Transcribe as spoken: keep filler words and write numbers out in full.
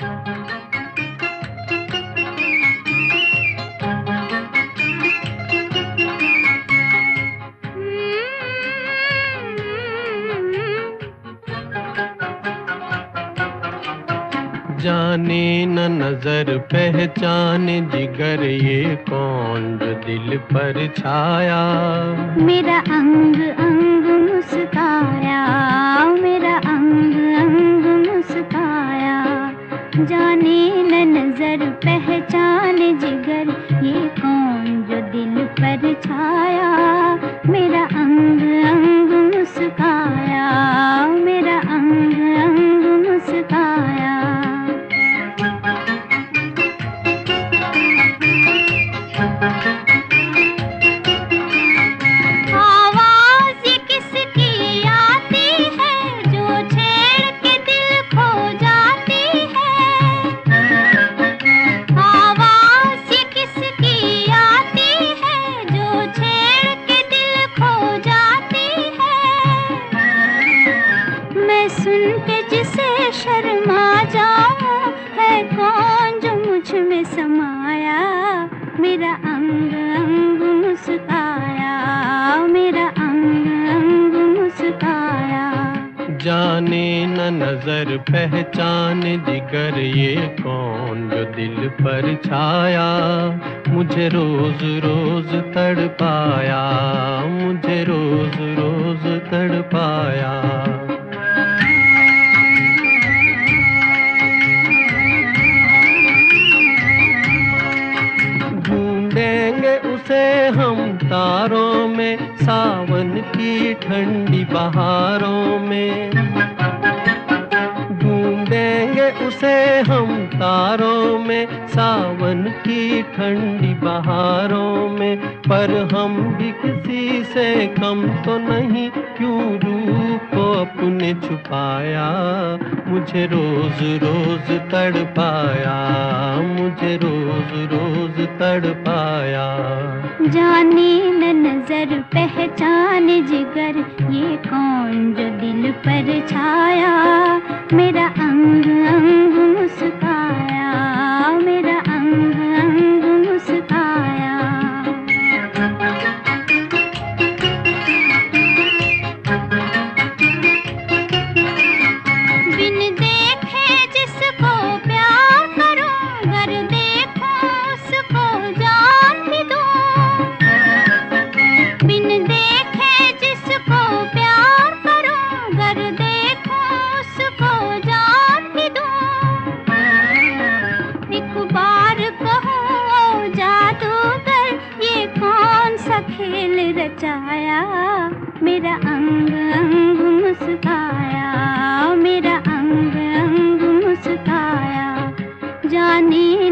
जाने न नजर पहचाने जिगर ये कौन जो दिल पर छाया। मेरा अंग अंग मुस्काया, मेरा अंग अंग मुस्काया। जाने न नजर पहचाने जिगर ये कौन जो दिल पर छाया। मेरा अंग अंग मुस्काया, मेरा अंग अंग मुस्काया। आवाज़ ये किसकी आती है जो छेड़ के दिल खो जाती है। आवाज़ ये किसकी आती है जो छेड़ के दिल खो जाती है। मैं सुन के जिसे शर्मा जाऊं, है कौन जो मुझ में समाया। मेरा अंग अंग मुस्काया, मेरा अंग अंग मुस्काया। जाने न नजर पहचाने जिगर ये कौन जो दिल पर छाया। मुझे रोज रोज तड़पाया, मुझे रोज रोज तड़पाया। ढूंढेंगे उसे हम तारों में, सावन की ठंडी बहारों में। ढूंढेंगे उसे हम तारों में, सावन की ठंडी बहारों में। पर हम भी किसी से कम तो नहीं, क्यों रूप को अपने छुपाया। मुझे रोज रोज तड़पाया, मुझे रोज रोज तड़पाया। जाने न नजर पहचाने जिगर ये कौन जो दिल पर छाया। मेरा अंग अंग मुस्काया, मेरा अंग अंग मुस्काया। बिन देखे जिसको प्यार करूं, गर देखूं उसको जान भी दूं। बिन देखे जिसको प्यार करूं, गर देखूं उसको जान भी दूं। एक बार कहूं ओ जादूगर, ये कौन सा खेल रचाया। मेरा अंग अंग मुस्काया, मेरा अंग अंग मुस्काया। जाने